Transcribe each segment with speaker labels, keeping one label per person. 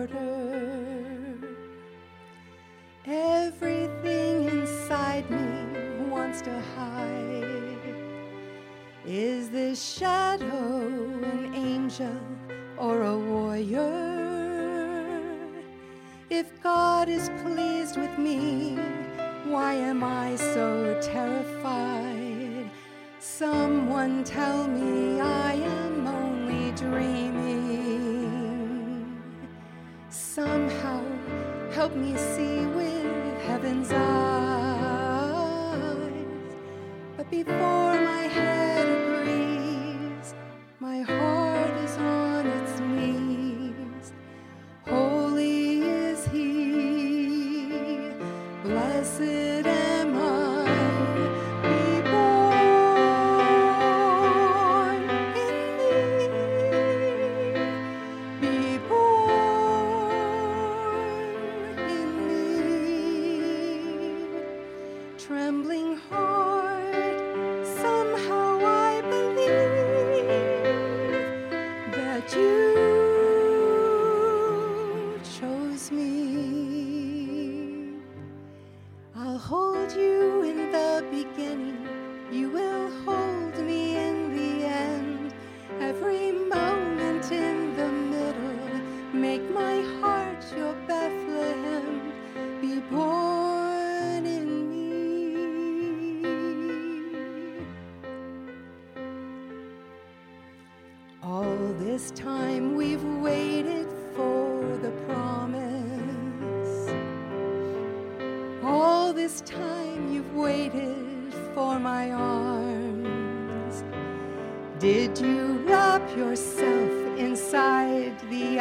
Speaker 1: order. Everything inside me wants to hide. Is this shadow an angel or a warrior? If God is pleased with me, why am I so terrified? Someone tell me I am only dreaming. Somehow help me see with heaven's eyes. But before my head agrees, my heart is on its knees. Holy is He, blessed am I. Be born in me. Be born in me. Trembling heart, somehow I believe that you chose me. I'll hold you in the beginning, you will hold me in the end. Every moment in the middle, make my heart your Bethlehem. Be born in me. All this time we've waited for the promise. All this time you've waited for my arms. Did you wrap yourself inside the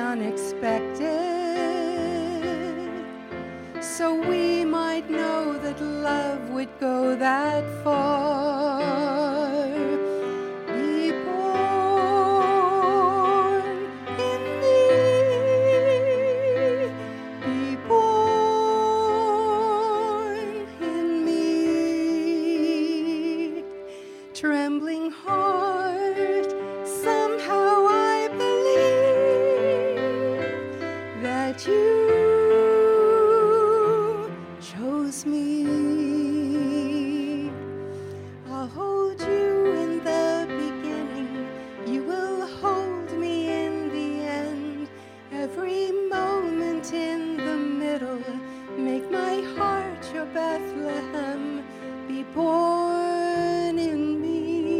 Speaker 1: unexpected, so we might know that love would go that far? Be born in me. Be born in me. Trembling heart, somehow I believe that you chose me. I'll hold you in the beginning, you will hold me in the end. Every moment in the middle, make my heart your Bethlehem. Be born in me.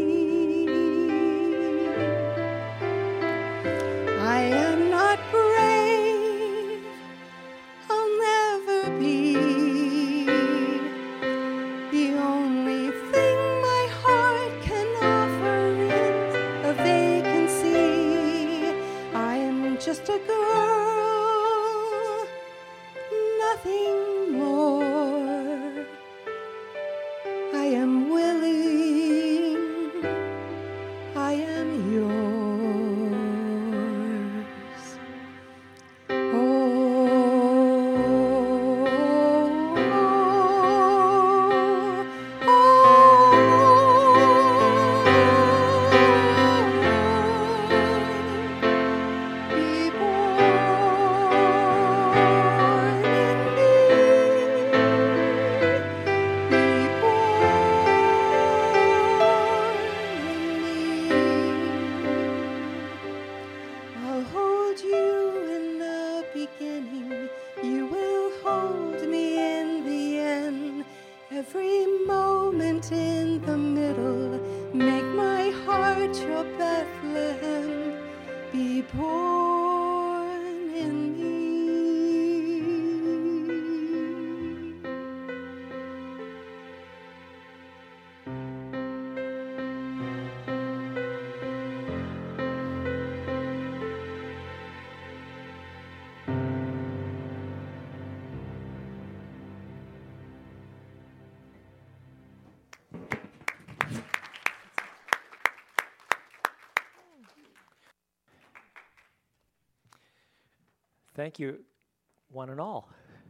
Speaker 1: I am not brave, I'll never be. The only thing my heart can offer is a vacancy. I am just a girl, nothing more. I am willing, I am yours. Be born in me. Be born in me. I'll hold you in the beginning, you will hold me in the end. Every moment in the middle, make my heart your Bethlehem. Be born in me.
Speaker 2: Thank you, one and all.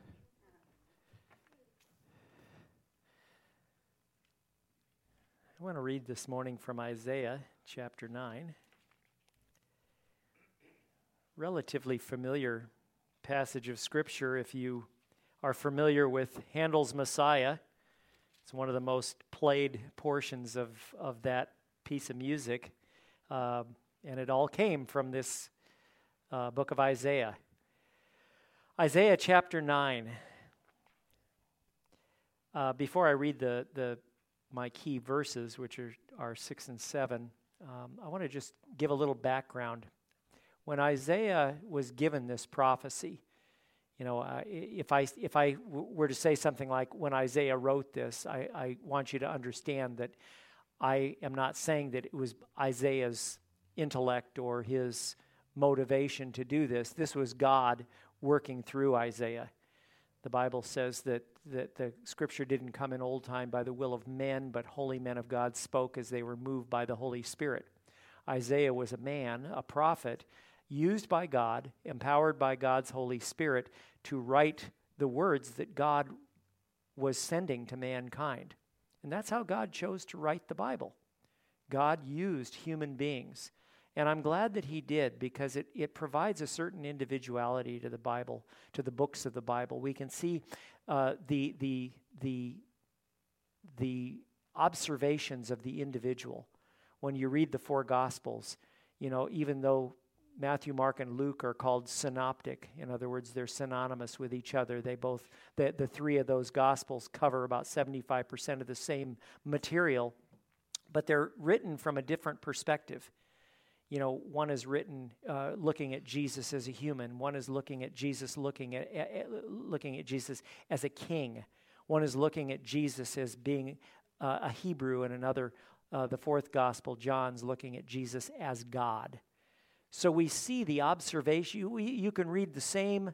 Speaker 2: I want to read this morning from Isaiah chapter 9. Relatively familiar passage of Scripture. If you are familiar with Handel's Messiah, it's one of the most played portions of that piece of music, and it all came from this book of Isaiah. Isaiah chapter 9. Before I read my key verses, which are 6 and 7, I want to just give a little background. When Isaiah was given this prophecy, if I were to say something like, when Isaiah wrote this, I want you to understand that I am not saying that it was Isaiah's intellect or his motivation to do this. This was God working through Isaiah. The Bible says that the Scripture didn't come in old time by the will of men, but holy men of God spoke as they were moved by the Holy Spirit. Isaiah was a man, a prophet, used by God, empowered by God's Holy Spirit to write the words that God was sending to mankind. And that's how God chose to write the Bible. God used human beings. And I'm glad that he did, because it provides a certain individuality to the Bible, to the books of the Bible. We can see the observations of the individual. When you read the four Gospels, even though Matthew, Mark, and Luke are called synoptic, in other words, they're synonymous with each other. The three of those Gospels cover about 75% of the same material, but they're written from a different perspective. One is written looking at Jesus as a human. One is looking at Jesus looking at Jesus as a king. One is looking at Jesus as being a Hebrew, and another, the fourth gospel, John's looking at Jesus as God. So we see the observation. You can read the same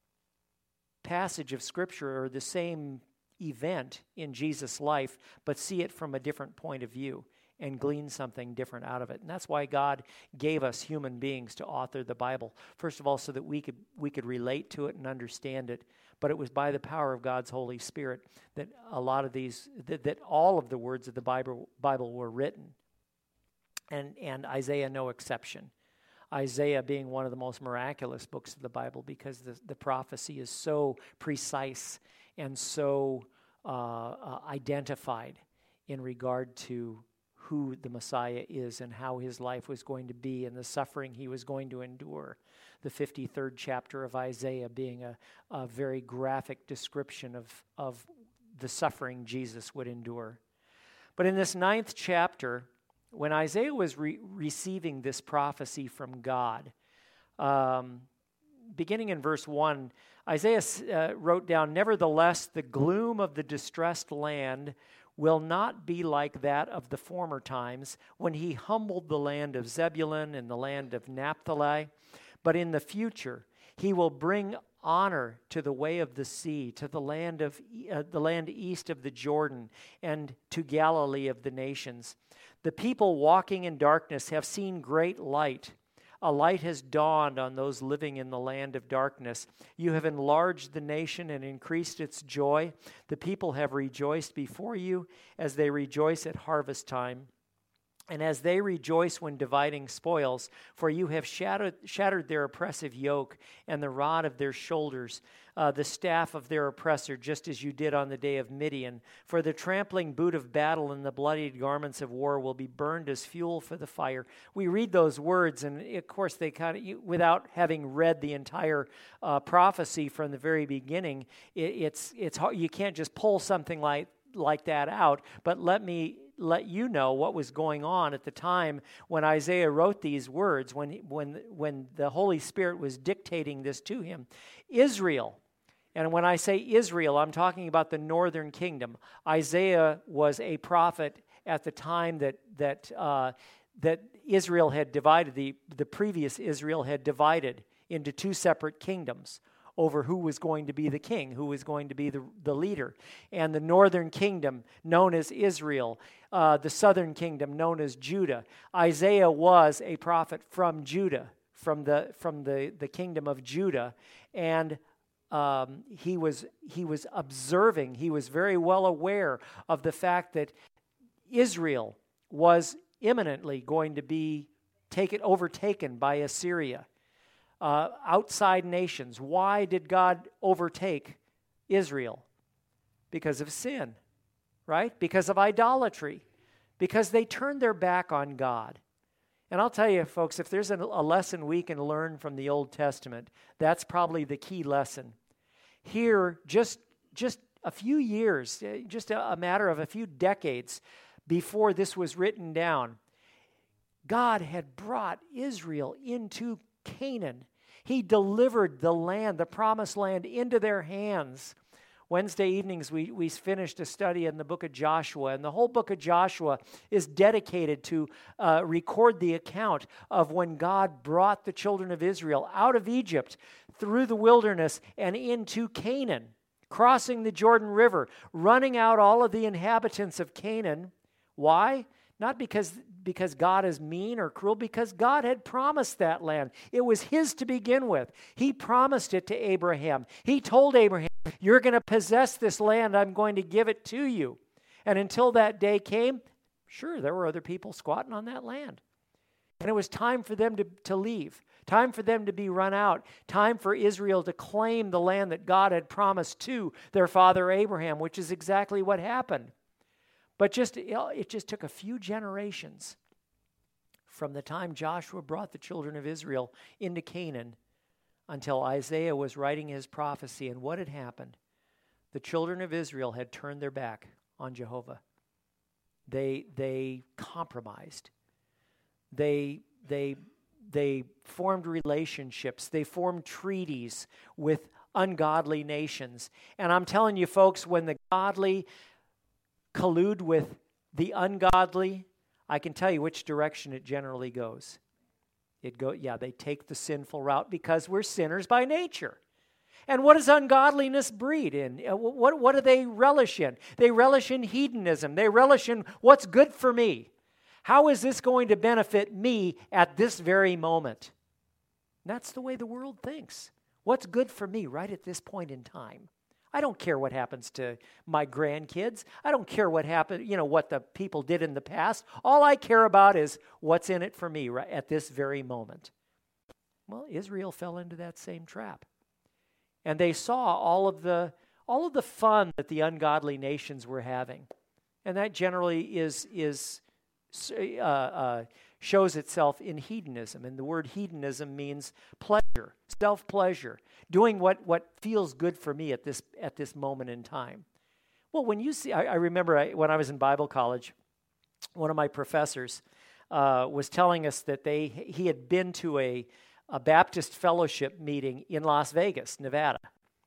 Speaker 2: passage of Scripture or the same event in Jesus' life, but see it from a different point of view and glean something different out of it. And that's why God gave us human beings to author the Bible. First of all, so that we could relate to it and understand it. But it was by the power of God's Holy Spirit that a lot of these, that all of the words of the Bible were written. And Isaiah no exception. Isaiah being one of the most miraculous books of the Bible, because the prophecy is so precise and so identified in regard to who the Messiah is and how his life was going to be and the suffering he was going to endure. The 53rd chapter of Isaiah being a very graphic description of the suffering Jesus would endure. But in this 9th chapter, when Isaiah was receiving this prophecy from God, beginning in verse 1, Isaiah wrote down, "Nevertheless, the gloom of the distressed land will not be like that of the former times, when he humbled the land of Zebulun and the land of Naphtali. But in the future, he will bring honor to the way of the sea, to the land east of the Jordan, and to Galilee of the nations. The people walking in darkness have seen great light. A light has dawned on those living in the land of darkness. You have enlarged the nation and increased its joy. The people have rejoiced before you as they rejoice at harvest time, and as they rejoice when dividing spoils, for you have shattered their oppressive yoke and the rod of their shoulders, the staff of their oppressor, just as you did on the day of Midian. For the trampling boot of battle and the bloodied garments of war will be burned as fuel for the fire." We read those words, and of course they without having read the entire prophecy from the very beginning, it's hard. You can't just pull something like that out. But let me let you know what was going on at the time when Isaiah wrote these words, when the Holy Spirit was dictating this to him. Israel, and when I say Israel, I'm talking about the northern kingdom. Isaiah was a prophet at the time that Israel had divided, the previous Israel had divided into two separate kingdoms over who was going to be the king, who was going to be the leader. And the northern kingdom, known as Israel, the southern kingdom, known as Judah. Isaiah was a prophet from Judah, from the kingdom of Judah, and he was observing. He was very well aware of the fact that Israel was imminently going to be overtaken by Assyria. outside nations. Why did God overtake Israel? Because of sin, right? Because of idolatry. Because they turned their back on God. And I'll tell you, folks, if there's a lesson we can learn from the Old Testament, that's probably the key lesson. Here, just a few years, just a matter of a few decades before this was written down, God had brought Israel into Canaan. He delivered the land, the promised land, into their hands. Wednesday evenings, we finished a study in the book of Joshua, and the whole book of Joshua is dedicated to record the account of when God brought the children of Israel out of Egypt, through the wilderness, and into Canaan, crossing the Jordan River, running out all of the inhabitants of Canaan. Why? Not because God is mean or cruel, because God had promised that land. It was His to begin with. He promised it to Abraham. He told Abraham, you're going to possess this land. I'm going to give it to you. And until that day came, sure, there were other people squatting on that land. And it was time for them to leave, time for them to be run out, time for Israel to claim the land that God had promised to their father Abraham, which is exactly what happened. But it just took a few generations from the time Joshua brought the children of Israel into Canaan until Isaiah was writing his prophecy. And what had happened? The children of Israel had turned their back on Jehovah. They compromised. They formed relationships. They formed treaties with ungodly nations. And I'm telling you, folks, when the godly collude with the ungodly, I can tell you which direction it generally goes. They take the sinful route because we're sinners by nature. And what does ungodliness breed in? What do they relish in? They relish in hedonism. They relish in what's good for me. How is this going to benefit me at this very moment? And that's the way the world thinks. What's good for me right at this point in time? I don't care what happens to my grandkids. I don't care what happened, what the people did in the past. All I care about is what's in it for me right at this very moment. Well, Israel fell into that same trap. And they saw all of the fun that the ungodly nations were having. And that generally shows itself in hedonism. And the word hedonism means pleasure, self-pleasure, doing what feels good for me at this moment in time. Well, when you see, I remember when I was in Bible college, one of my professors was telling us that he had been to a Baptist fellowship meeting in Las Vegas, Nevada.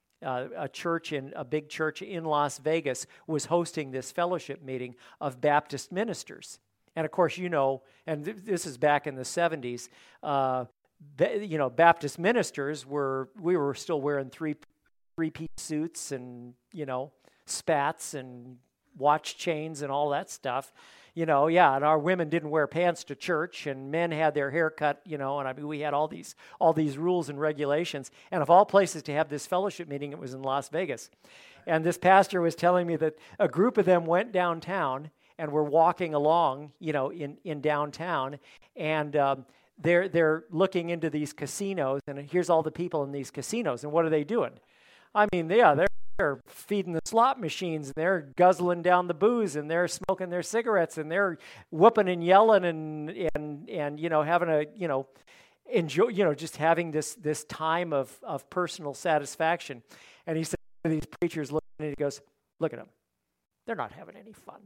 Speaker 2: A big church in Las Vegas was hosting this fellowship meeting of Baptist ministers. And of course, and this is back in the 70s, Baptist ministers we were still wearing three-piece suits and, spats and watch chains and all that stuff. And our women didn't wear pants to church, and men had their hair cut, and we had all these rules and regulations. And of all places to have this fellowship meeting, it was in Las Vegas. And this pastor was telling me that a group of them went downtown and were walking along, in downtown, and they're looking into these casinos, and here's all the people in these casinos, and what are they doing? They're feeding the slot machines, and they're guzzling down the booze, and they're smoking their cigarettes, and they're whooping and yelling, and having a enjoy, just having this time of personal satisfaction. And he said to these preachers, looking, and he goes, "Look at them, they're not having any fun."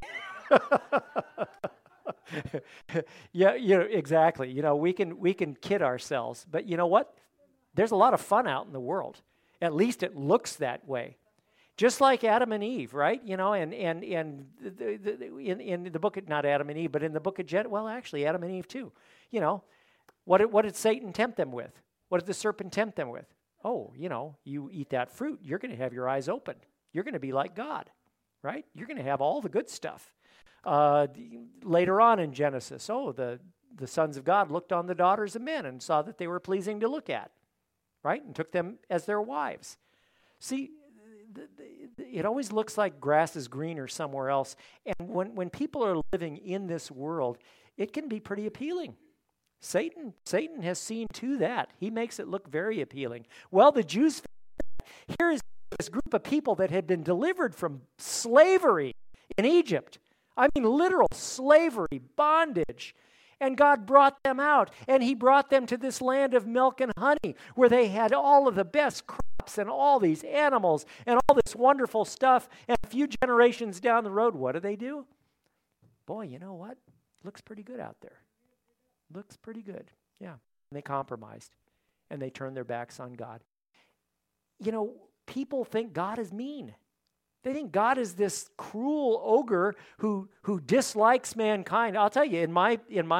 Speaker 2: Yeah, exactly. We can kid ourselves, but you know what? There's a lot of fun out in the world. At least it looks that way. Just like Adam and Eve, right? And in the book of, not Adam and Eve, but in the book of actually Adam and Eve too. What did Satan tempt them with? What did the serpent tempt them with? Oh, you eat that fruit, you're going to have your eyes open. You're going to be like God, right? You're going to have all the good stuff. Later on in Genesis, the sons of God looked on the daughters of men and saw that they were pleasing to look at, right? And took them as their wives. See, it always looks like grass is greener somewhere else. And when people are living in this world, it can be pretty appealing. Satan has seen to that. He makes it look very appealing. Well, the Jews, here is this group of people that had been delivered from slavery in Egypt. I mean, literal slavery, bondage. And God brought them out, and he brought them to this land of milk and honey, where they had all of the best crops and all these animals and all this wonderful stuff. And a few generations down the road, what do? Boy, you know what? Looks pretty good out there. Looks pretty good. Yeah. And they compromised, and they turned their backs on God. You know, people think God is mean. They think God is this cruel ogre who dislikes mankind. I'll tell you, in my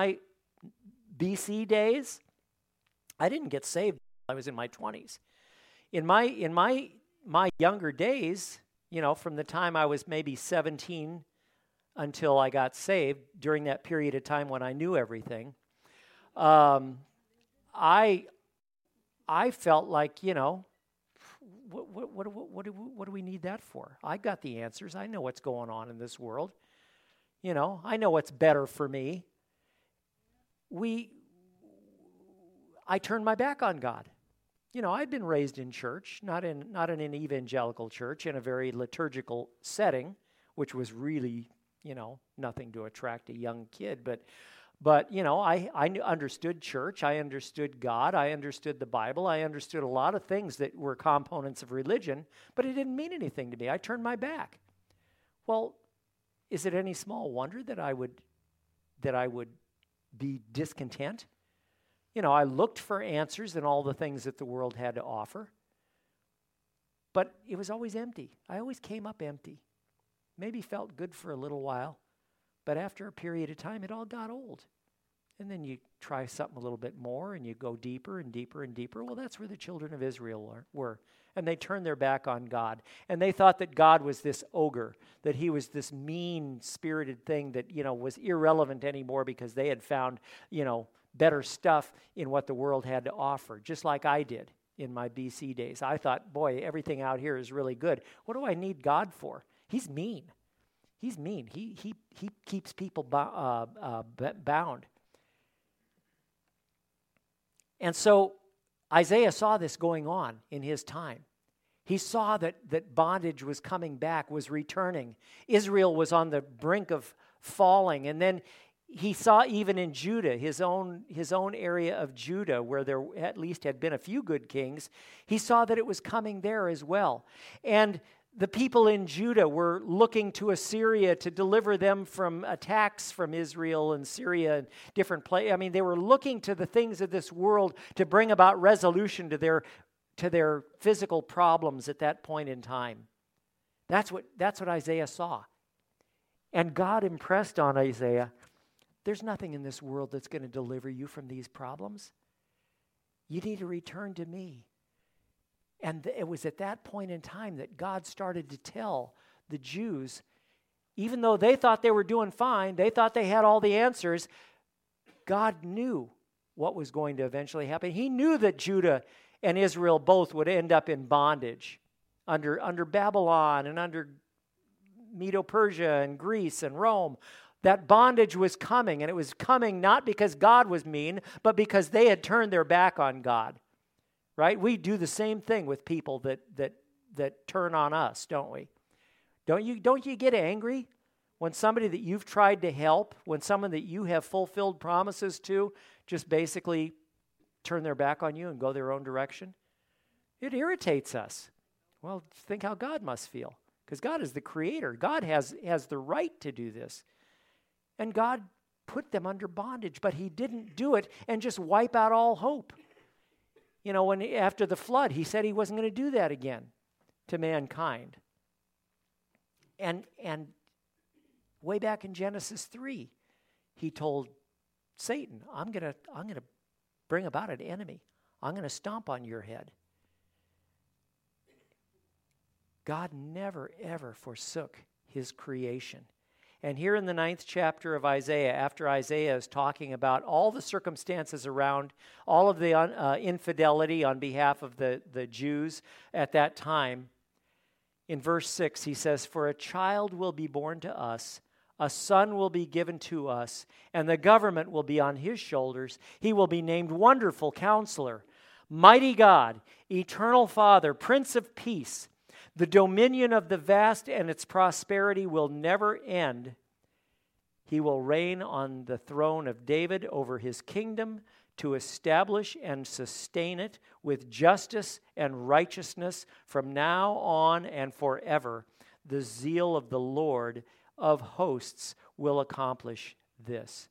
Speaker 2: BC days, I didn't get saved until I was in my 20s. In my younger days, you know, from the time I was maybe 17 until I got saved, during that period of time when I knew everything, I felt like, you know, what do we need that for? I got the answers. I know what's going on in this world. You know, I know what's better for me. I turned my back on God. You know, I'd been raised in church, not in an evangelical church, in a very liturgical setting, which was really, you know, nothing to attract a young kid. But you know, I understood church, I understood God, I understood the Bible, I understood a lot of things that were components of religion, but it didn't mean anything to me. I turned my back. Well, is it any small wonder that I would be discontent? You know, I looked for answers in all the things that the world had to offer, but it was always empty. I always came up empty. Maybe felt good for a little while, but after a period of time, it all got old. And then you try something a little bit more, and you go deeper and deeper and deeper. Well, that's where the children of Israel were. And they turned their back on God. And they thought that God was this ogre, that he was this mean-spirited thing that, you know, was irrelevant anymore because they had found, you know, better stuff in what the world had to offer, just like I did in my BC days. I thought, boy, everything out here is really good. What do I need God for? He's mean. He's mean. He keeps people bound. And so Isaiah saw this going on in his time. He saw that bondage was coming back, was returning. Israel was on the brink of falling. And then he saw even in Judah, his own area of Judah, where there at least had been a few good kings, he saw that it was coming there as well. And the people in Judah were looking to Assyria to deliver them from attacks from Israel and Syria and different places. I mean, they were looking to the things of this world to bring about resolution to their physical problems at that point in time. That's what Isaiah saw. And God impressed on Isaiah, there's nothing in this world that's going to deliver you from these problems. You need to return to me. And it was at that point in time that God started to tell the Jews, even though they thought they were doing fine, they thought they had all the answers, God knew what was going to eventually happen. He knew that Judah and Israel both would end up in bondage under Babylon and under Medo-Persia and Greece and Rome. That bondage was coming, and it was coming not because God was mean, but because they had turned their back on God. Right? We do the same thing with people that turn on us, don't we? Don't you get angry when somebody that you've tried to help, when someone that you have fulfilled promises to, just basically turn their back on you and go their own direction? It irritates us. Well, think how God must feel, because God is the creator. God has the right to do this. And God put them under bondage, but he didn't do it and just wipe out all hope. You know, after the flood, he said he wasn't going to do that again to mankind. And way back in Genesis 3, he told Satan, I'm going to bring about an enemy. I'm going to stomp on your head. God never, ever forsook his creation. And here in the 9th chapter of Isaiah, after Isaiah is talking about all the circumstances around, all of the infidelity on behalf of the Jews at that time, in verse 6 he says, "For a child will be born to us, A son will be given to us, and the government will be on his shoulders. He will be named Wonderful Counselor, Mighty God, Eternal Father, Prince of Peace. The dominion of the vast and its prosperity will never end. He will reign on the throne of David over his kingdom to establish and sustain it with justice and righteousness from now on and forever. The zeal of the Lord of hosts will accomplish this.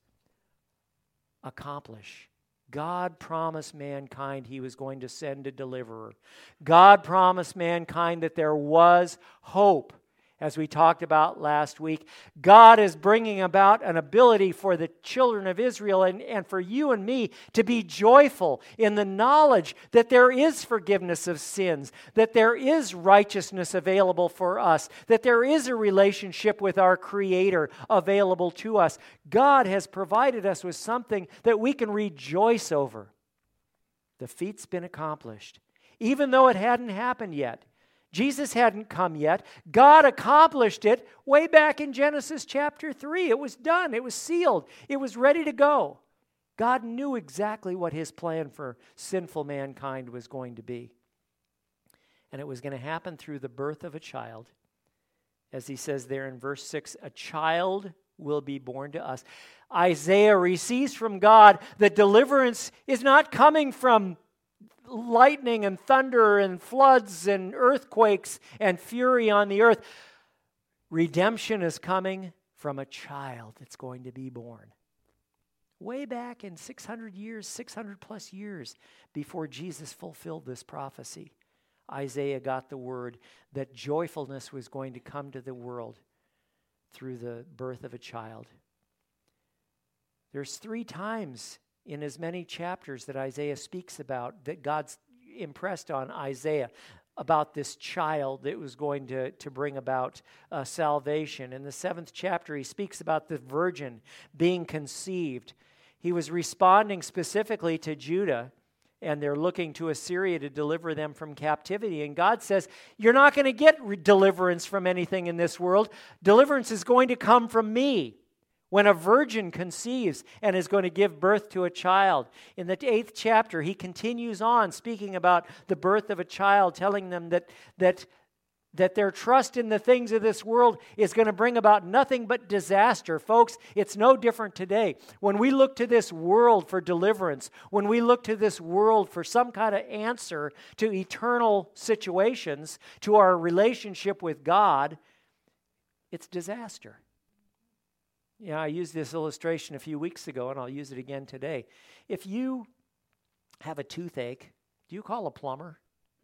Speaker 2: Accomplish. God promised mankind he was going to send a deliverer. God promised mankind that there was hope. As we talked about last week, God is bringing about an ability for the children of Israel and for you and me to be joyful in the knowledge that there is forgiveness of sins, that there is righteousness available for us, that there is a relationship with our Creator available to us. God has provided us with something that we can rejoice over. The feat's been accomplished, even though it hadn't happened yet. Jesus hadn't come yet. God accomplished it way back in Genesis chapter 3. It was done. It was sealed. It was ready to go. God knew exactly what his plan for sinful mankind was going to be. And it was going to happen through the birth of a child. As he says there in verse 6, a child will be born to us. Isaiah receives from God that deliverance is not coming from lightning and thunder and floods and earthquakes and fury on the earth. Redemption is coming from a child that's going to be born. Way back in 600 plus years before Jesus fulfilled this prophecy, Isaiah got the word that joyfulness was going to come to the world through the birth of a child. There's 3 times in as many chapters that Isaiah speaks about, that God's impressed on Isaiah about this child that was going to bring about salvation. In the 7th chapter, he speaks about the virgin being conceived. He was responding specifically to Judah, and they're looking to Assyria to deliver them from captivity. And God says, you're not going to get deliverance from anything in this world. Deliverance is going to come from me. When a virgin conceives and is going to give birth to a child. In the 8th chapter, he continues on speaking about the birth of a child, telling them that their trust in the things of this world is going to bring about nothing but disaster. Folks, it's no different today. When we look to this world for deliverance, when we look to this world for some kind of answer to eternal situations, to our relationship with God, it's disaster. Yeah, I used this illustration a few weeks ago, and I'll use it again today. If you have a toothache, do you call a plumber?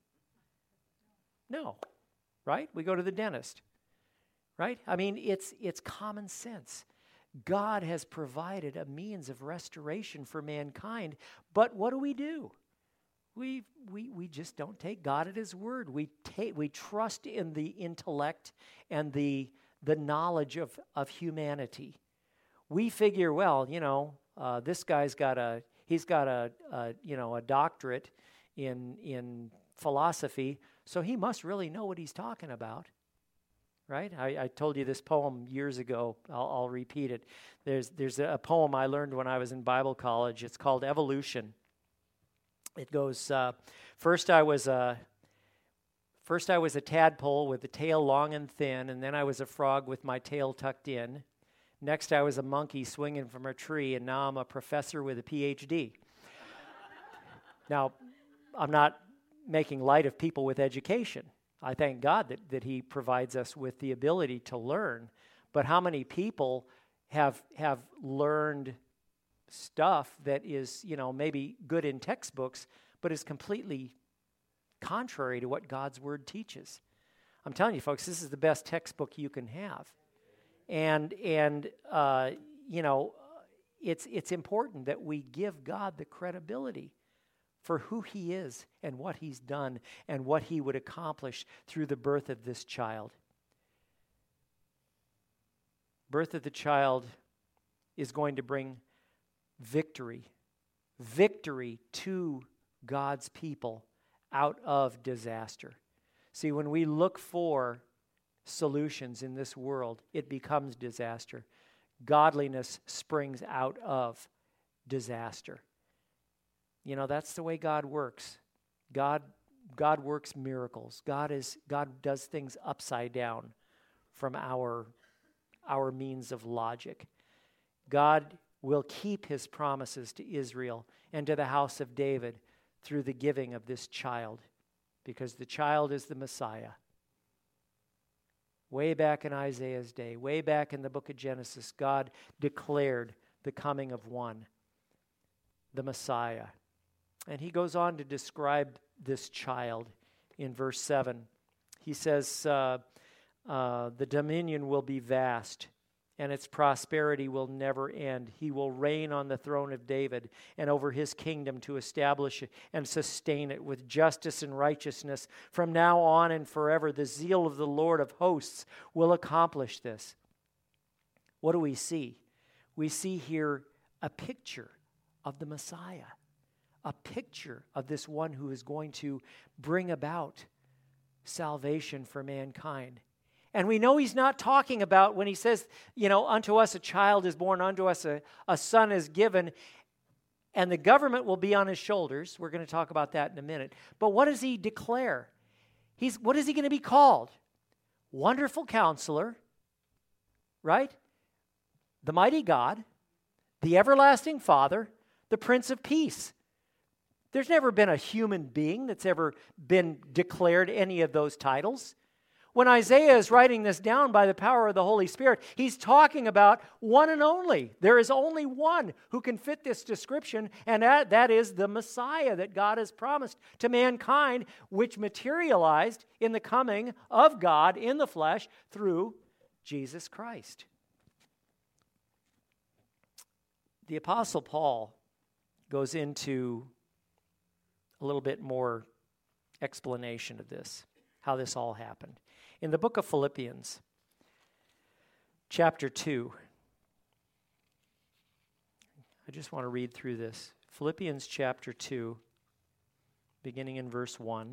Speaker 2: No, right? We go to the dentist, right? I mean, it's common sense. God has provided a means of restoration for mankind, but what do? We just don't take God at his word. We trust in the intellect and the knowledge of humanity. We figure, well, this guy's got a doctorate in philosophy, so he must really know what he's talking about, right? I told you this poem years ago. I'll repeat it. There's a poem I learned when I was in Bible college. It's called Evolution. It goes, first I was a tadpole with the tail long and thin, and then I was a frog with my tail tucked in. Next, I was a monkey swinging from a tree, and now I'm a professor with a PhD. Now, I'm not making light of people with education. I thank God that he provides us with the ability to learn. But how many people have learned stuff that is, maybe good in textbooks, but is completely contrary to what God's word teaches? I'm telling you, folks, this is the best textbook you can have. And it's important that we give God the credibility for who he is and what he's done and what he would accomplish through the birth of this child. Birth of the child is going to bring victory to God's people out of disaster. See, when we look for solutions in this world, it becomes disaster. Godliness springs out of disaster. You know, that's the way God works. God works miracles. God does things upside down from our means of logic. God will keep his promises to Israel and to the house of David through the giving of this child, because the child is the Messiah. Way back in Isaiah's day, way back in the book of Genesis, God declared the coming of one, the Messiah. And he goes on to describe this child in verse 7. He says, the dominion will be vast, and its prosperity will never end. He will reign on the throne of David and over his kingdom to establish and sustain it with justice and righteousness from now on and forever. The zeal of the Lord of hosts will accomplish this. What do we see? We see here a picture of the Messiah, a picture of this one who is going to bring about salvation for mankind. And we know he's not talking about when he says, unto us a child is born, unto us a son is given, and the government will be on his shoulders. We're going to talk about that in a minute. But what does he declare? What is he going to be called? Wonderful Counselor, right? The Mighty God, the Everlasting Father, the Prince of Peace. There's never been a human being that's ever been declared any of those titles. When Isaiah is writing this down by the power of the Holy Spirit, he's talking about one and only. There is only one who can fit this description, and that is the Messiah that God has promised to mankind, which materialized in the coming of God in the flesh through Jesus Christ. The Apostle Paul goes into a little bit more explanation of this, how this all happened. In the book of Philippians, chapter 2, I just want to read through this. Philippians chapter 2, beginning in verse 1.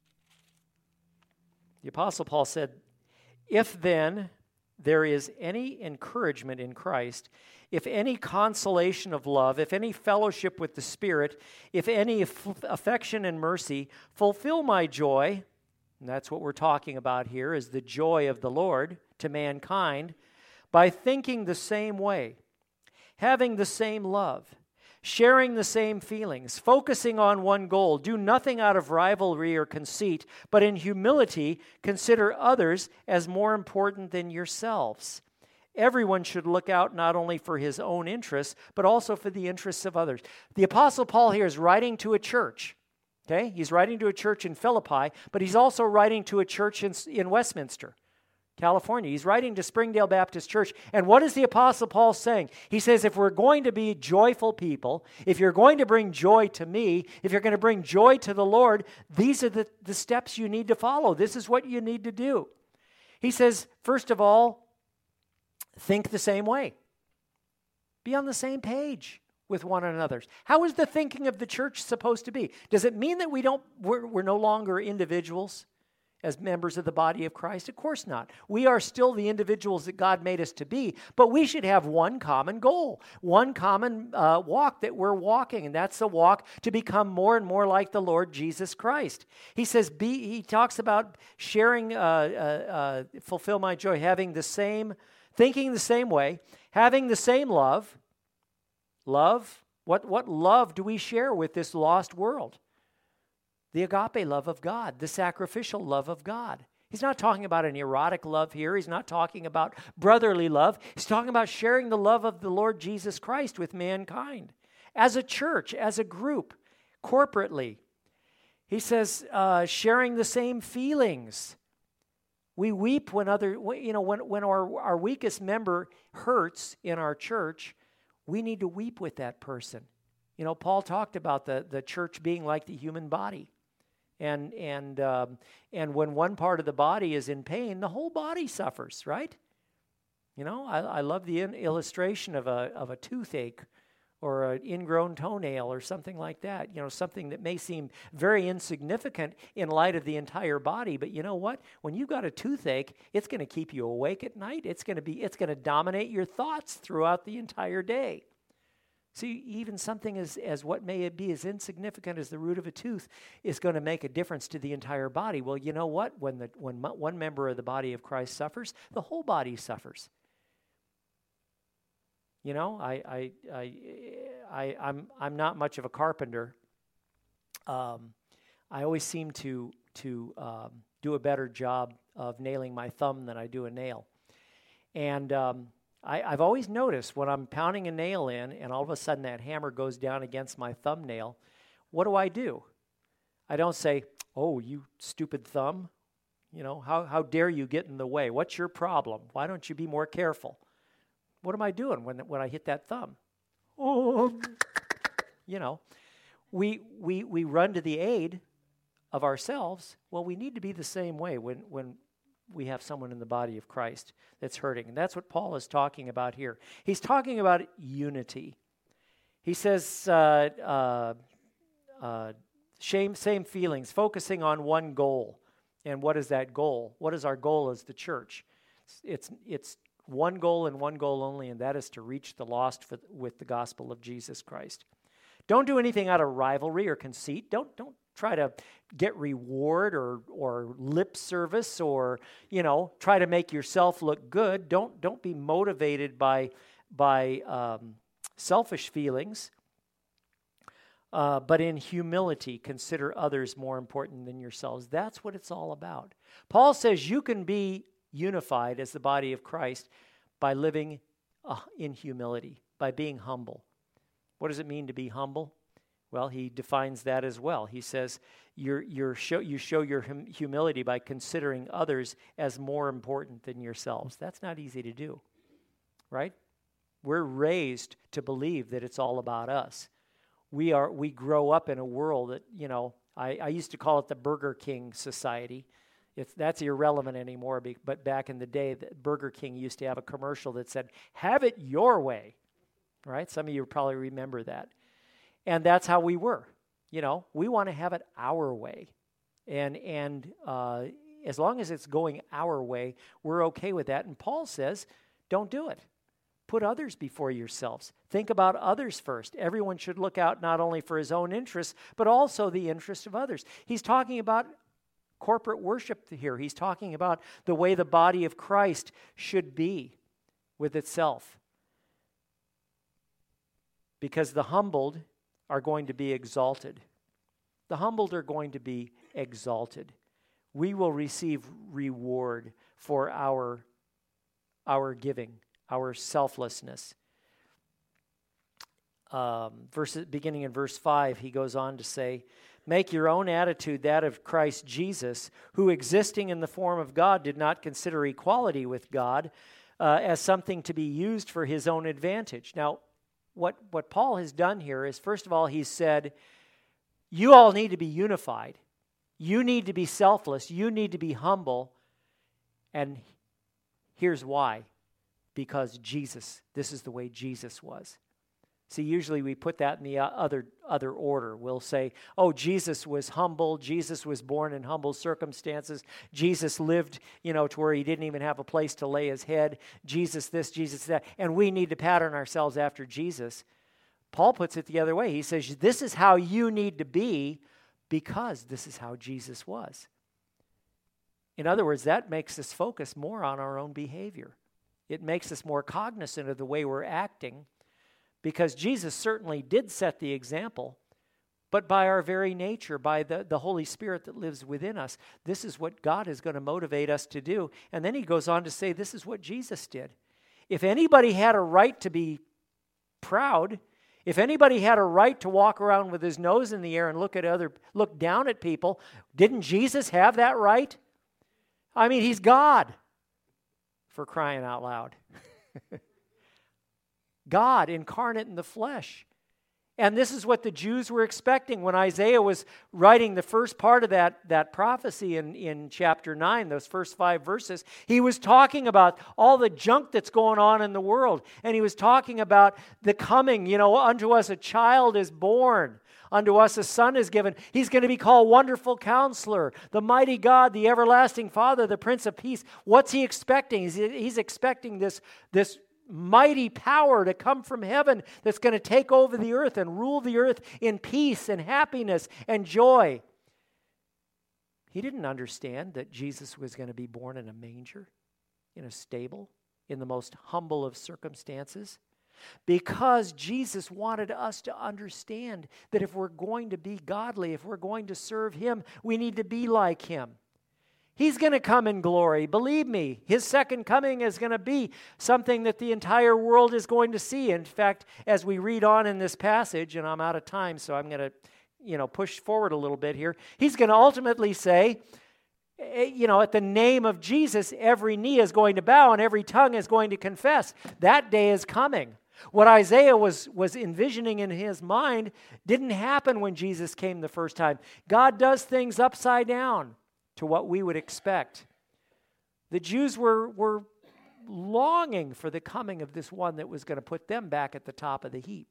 Speaker 2: The Apostle Paul said, "If then there is any encouragement in Christ, if any consolation of love, if any fellowship with the Spirit, if any affection and mercy, fulfill my joy." And that's what we're talking about here, is the joy of the Lord to mankind, by thinking the same way, having the same love, sharing the same feelings, focusing on one goal. Do nothing out of rivalry or conceit, but in humility consider others as more important than yourselves. Everyone should look out not only for his own interests, but also for the interests of others. The Apostle Paul here is writing to a church. Okay, he's writing to a church in Philippi, but he's also writing to a church in Westminster, California. He's writing to Springdale Baptist Church. And what is the Apostle Paul saying? He says, if we're going to be joyful people, if you're going to bring joy to me, if you're going to bring joy to the Lord, these are the steps you need to follow. This is what you need to do. He says, first of all, think the same way. Be on the same page with one another. How is the thinking of the church supposed to be? Does it mean that we're no longer individuals as members of the body of Christ? Of course not. We are still the individuals that God made us to be, but we should have one common goal, one common walk that we're walking, and that's the walk to become more and more like the Lord Jesus Christ. He says, he talks about sharing, fulfill my joy, having the same, thinking the same way, having the same love. Love, what love do we share with this lost world? The agape love of God, the sacrificial love of God. He's not talking about an erotic love here. He's not talking about brotherly love. He's talking about sharing the love of the Lord Jesus Christ with mankind. As a church, as a group, corporately. He says, sharing the same feelings. We weep when when our weakest member hurts in our church. We need to weep with that person. Paul talked about the church being like the human body. And when one part of the body is in pain, the whole body suffers, right? I love the illustration of a toothache or an ingrown toenail or something like that. Something that may seem very insignificant in light of the entire body, but you know what? When you've got a toothache, it's going to keep you awake at night. It's going to dominate your thoughts throughout the entire day. See, even something as what may be as insignificant as the root of a tooth is going to make a difference to the entire body. Well, you know what? When one member of the body of Christ suffers, the whole body suffers. I'm not much of a carpenter. I always seem to do a better job of nailing my thumb than I do a nail. And I've always noticed when I'm pounding a nail in and all of a sudden that hammer goes down against my thumbnail, what do? I don't say, "Oh, you stupid thumb. How dare you get in the way? What's your problem? Why don't you be more careful?" What am I doing when I hit that thumb? Oh, we run to the aid of ourselves. Well, we need to be the same way when we have someone in the body of Christ that's hurting. And that's what Paul is talking about here. He's talking about unity. He says, same feelings, focusing on one goal. And what is that goal? What is our goal as the church? It's one goal and one goal only, and that is to reach the lost with the gospel of Jesus Christ. Don't do anything out of rivalry or conceit. Don't try to get reward or lip service or try to make yourself look good. Don't be motivated by selfish feelings. But in humility, consider others more important than yourselves. That's what it's all about. Paul says you can be unified as the body of Christ by living in humility, by being humble. What does it mean to be humble? Well, he defines that as well. He says you show your humility by considering others as more important than yourselves. That's not easy to do, right? We're raised to believe that it's all about us. We grow up in a world that, I used to call it the Burger King society. That's irrelevant anymore, but back in the day, Burger King used to have a commercial that said, "Have it your way," right? Some of you probably remember that. And that's how we were. We want to have it our way. And as long as it's going our way, we're okay with that. And Paul says, don't do it. Put others before yourselves. Think about others first. Everyone should look out not only for his own interests, but also the interests of others. He's talking about corporate worship here. He's talking about the way the body of Christ should be with itself. Because the humbled are going to be exalted. The humbled are going to be exalted. We will receive reward for our giving, our selflessness. Beginning in verse 5, he goes on to say, "Make your own attitude that of Christ Jesus, who existing in the form of God did not consider equality with God as something to be used for his own advantage." Now, what Paul has done here is, first of all, he's said, you all need to be unified. You need to be selfless. You need to be humble. And here's why. Because Jesus, this is the way Jesus was. See, usually we put that in the other order. We'll say, oh, Jesus was humble. Jesus was born in humble circumstances. Jesus lived, to where he didn't even have a place to lay his head. Jesus this, Jesus that. And we need to pattern ourselves after Jesus. Paul puts it the other way. He says, this is how you need to be because this is how Jesus was. In other words, that makes us focus more on our own behavior. It makes us more cognizant of the way we're acting. Because Jesus certainly did set the example, but by our very nature, by the Holy Spirit that lives within us, this is what God is going to motivate us to do. And then he goes on to say, this is what Jesus did. If anybody had a right to be proud, if anybody had a right to walk around with his nose in the air and look down at people, didn't Jesus have that right? I mean, he's God, for crying out loud. God incarnate in the flesh. And this is what the Jews were expecting when Isaiah was writing the first part of that prophecy in chapter 9, those first 5 verses. He was talking about all the junk that's going on in the world. And he was talking about the coming, unto us a child is born. Unto us a son is given. He's going to be called Wonderful Counselor, the Mighty God, the Everlasting Father, the Prince of Peace. What's he expecting? He's expecting this mighty power to come from heaven that's going to take over the earth and rule the earth in peace and happiness and joy. He didn't understand that Jesus was going to be born in a manger, in a stable, in the most humble of circumstances. Because Jesus wanted us to understand that if we're going to be godly, if we're going to serve Him, we need to be like Him. He's going to come in glory. Believe me, His second coming is going to be something that the entire world is going to see. In fact, as we read on in this passage, and I'm out of time, so I'm going to push forward a little bit here. He's going to ultimately say, at the name of Jesus, every knee is going to bow and every tongue is going to confess. That day is coming. What Isaiah was envisioning in his mind didn't happen when Jesus came the first time. God does things upside down to what we would expect. The Jews were longing for the coming of this one that was going to put them back at the top of the heap.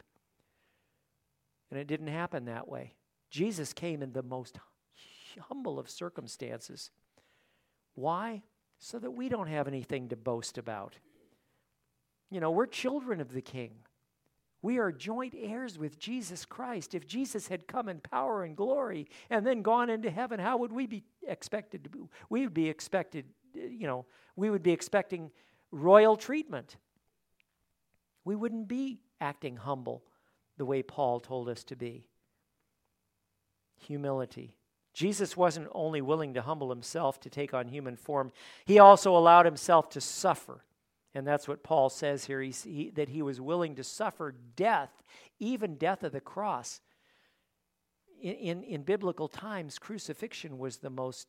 Speaker 2: And it didn't happen that way. Jesus came in the most humble of circumstances. Why? So that we don't have anything to boast about. We're children of the King. We are joint heirs with Jesus Christ. If Jesus had come in power and glory and then gone into heaven, how would we be expected to be? We would be expected, we would be expecting royal treatment. We wouldn't be acting humble the way Paul told us to be. Humility. Jesus wasn't only willing to humble himself to take on human form, he also allowed himself to suffer. And that's what Paul says here, that he was willing to suffer death, even death of the cross. In biblical times, crucifixion was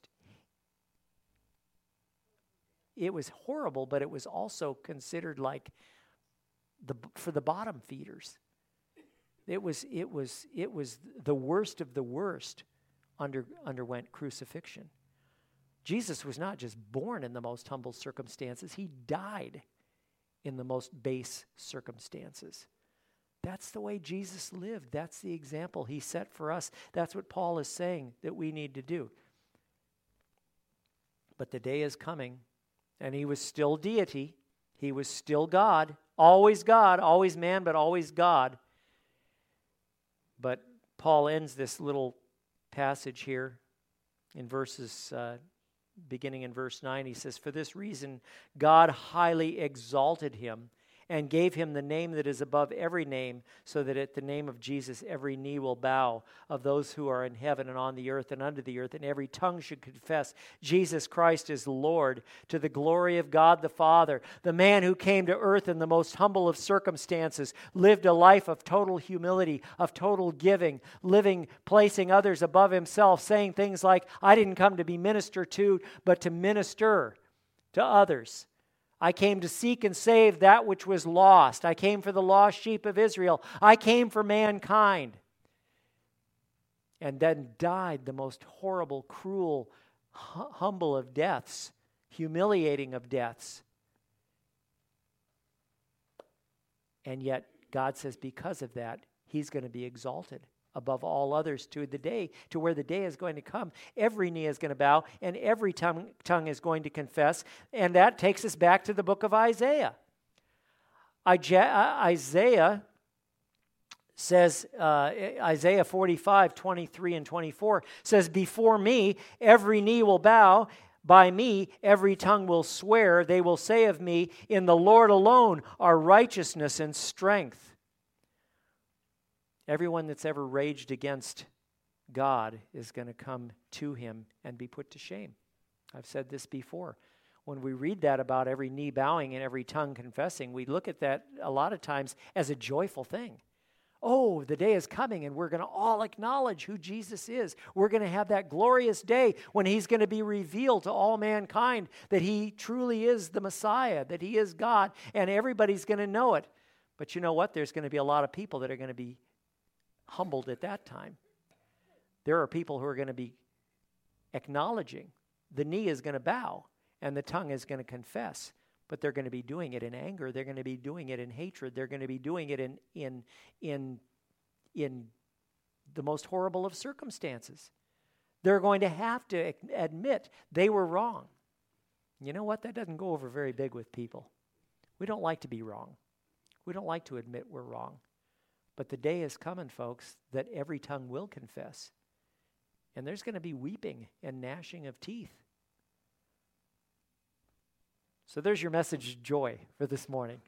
Speaker 2: it was horrible, but it was also considered like for the bottom feeders. It was the worst of the worst underwent crucifixion. Jesus was not just born in the most humble circumstances, he died in the most base circumstances. That's the way Jesus lived. That's the example he set for us. That's what Paul is saying that we need to do. But the day is coming, and he was still deity. He was still God, always man, but always God. But Paul ends this little passage here in verses beginning in verse 9, he says, "For this reason God highly exalted him and gave him the name that is above every name, so that at the name of Jesus every knee will bow, of those who are in heaven and on the earth and under the earth, and every tongue should confess Jesus Christ is Lord, to the glory of God the Father." The man who came to earth in the most humble of circumstances lived a life of total humility, of total giving, placing others above himself, saying things like, "I didn't come to be ministered to, but to minister to others. I came to seek and save that which was lost. I came for the lost sheep of Israel. I came for mankind." And then died the most horrible, cruel, humble of deaths, humiliating of deaths. And yet God says because of that, he's going to be exalted above all others to where the day is going to come. Every knee is going to bow and every tongue is going to confess. And that takes us back to the book of Isaiah. Isaiah says, Isaiah 45, 23 and 24 says, "Before me every knee will bow, by me every tongue will swear. They will say of me, in the Lord alone are righteousness and strength." Everyone that's ever raged against God is going to come to him and be put to shame. I've said this before. When we read that about every knee bowing and every tongue confessing, we look at that a lot of times as a joyful thing. Oh, the day is coming and we're going to all acknowledge who Jesus is. We're going to have that glorious day when he's going to be revealed to all mankind that he truly is the Messiah, that he is God, and everybody's going to know it. But you know what? There's going to be a lot of people that are going to be humbled at that time. There are people who are going to be acknowledging. The knee is going to bow and the tongue is going to confess, but they're going to be doing it in anger. They're going to be doing it in hatred. They're going to be doing it in the most horrible of circumstances. They're going to have to admit they were wrong. You know what? That doesn't go over very big with people. We don't like to be wrong. We don't like to admit we're wrong. But the day is coming, folks, that every tongue will confess. And there's going to be weeping and gnashing of teeth. So there's your message of joy for this morning.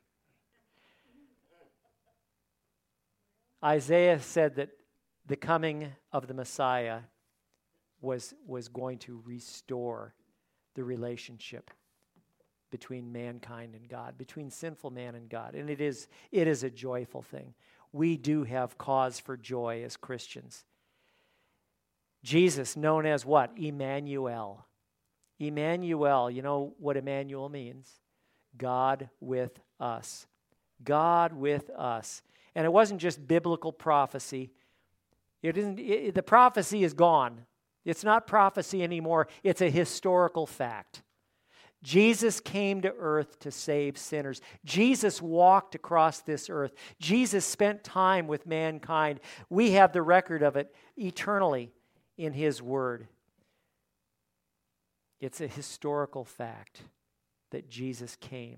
Speaker 2: Isaiah said that the coming of the Messiah was going to restore the relationship between mankind and God, between sinful man and God. And it is a joyful thing. We do have cause for joy as Christians. Jesus, known as what? Emmanuel. Emmanuel, you know what Emmanuel means? God with us. God with us. And it wasn't just biblical prophecy. The prophecy is gone. It's not prophecy anymore. It's a historical fact. Jesus came to earth to save sinners. Jesus walked across this earth. Jesus spent time with mankind. We have the record of it eternally in His Word. It's a historical fact that Jesus came.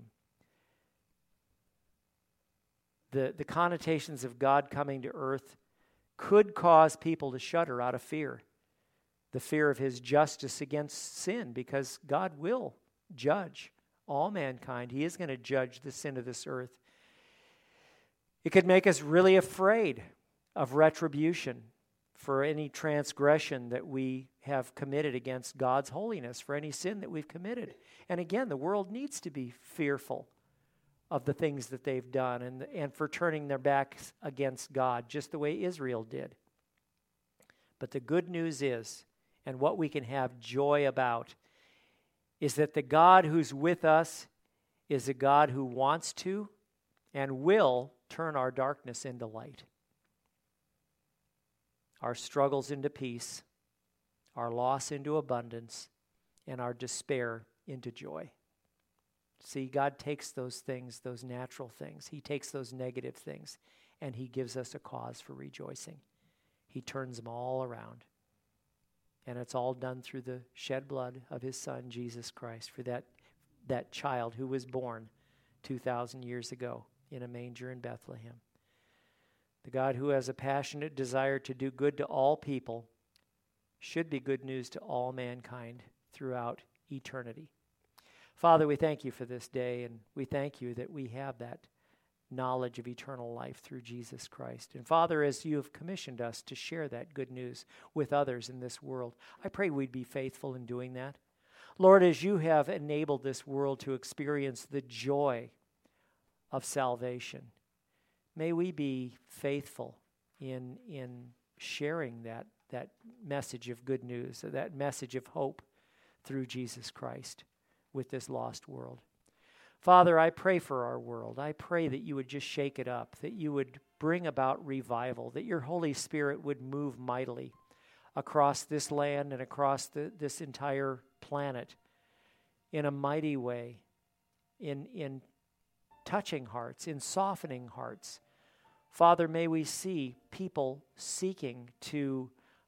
Speaker 2: The connotations of God coming to earth could cause people to shudder out of fear. The fear of His justice against sin, because God will judge all mankind. He is going to judge the sin of this earth. It could make us really afraid of retribution for any transgression that we have committed against God's holiness, for any sin that we've committed. And again, the world needs to be fearful of the things that they've done and for turning their backs against God, just the way Israel did. But the good news is, and what we can have joy about, is that the God who's with us is a God who wants to and will turn our darkness into light, our struggles into peace, our loss into abundance, and our despair into joy. See, God takes those things, those natural things, He takes those negative things, and He gives us a cause for rejoicing. He turns them all around. And it's all done through the shed blood of His Son, Jesus Christ, for that child who was born 2,000 years ago in a manger in Bethlehem. The God who has a passionate desire to do good to all people should be good news to all mankind throughout eternity. Father, we thank You for this day, and we thank You that we have that knowledge of eternal life through Jesus Christ. And Father, as You have commissioned us to share that good news with others in this world, I pray we'd be faithful in doing that. Lord, as You have enabled this world to experience the joy of salvation, may we be faithful in sharing that message of good news, that message of hope through Jesus Christ with this lost world. Father, I pray for our world. I pray that You would just shake it up, that You would bring about revival, that Your Holy Spirit would move mightily across this land and across this entire planet in a mighty way, in touching hearts, in softening hearts. Father, may we see people seeking to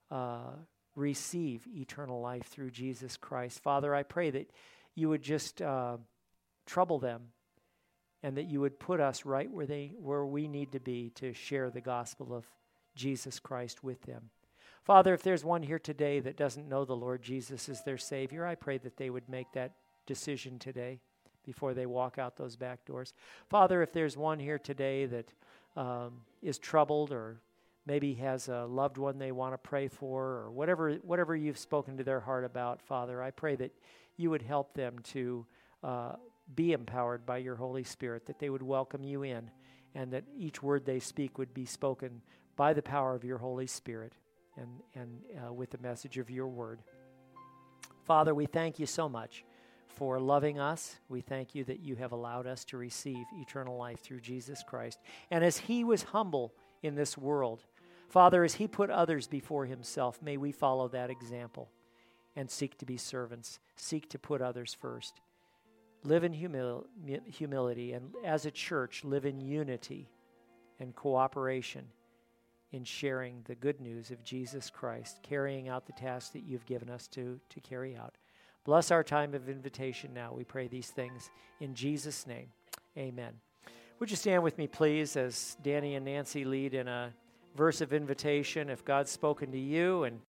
Speaker 2: receive eternal life through Jesus Christ. Father, I pray that You would just trouble them, and that You would put us right where we need to be to share the gospel of Jesus Christ with them. Father, if there's one here today that doesn't know the Lord Jesus as their Savior, I pray that they would make that decision today before they walk out those back doors. Father, if there's one here today that is troubled, or maybe has a loved one they want to pray for, or whatever You've spoken to their heart about, Father, I pray that You would help them to be empowered by Your Holy Spirit, that they would welcome You in, and that each word they speak would be spoken by the power of Your Holy Spirit and with the message of Your word. Father, we thank You so much for loving us. We thank You that You have allowed us to receive eternal life through Jesus Christ. And as He was humble in this world, Father, as he put others before himself, may we follow that example and seek to be servants, seek to put others first. Live in humility, and as a church, live in unity and cooperation in sharing the good news of Jesus Christ, carrying out the task that you've given us to carry out. Bless our time of invitation now. We pray these things in Jesus' name. Amen. Would you stand with me, please, as Danny and Nancy lead in a verse of invitation. If God's spoken to you and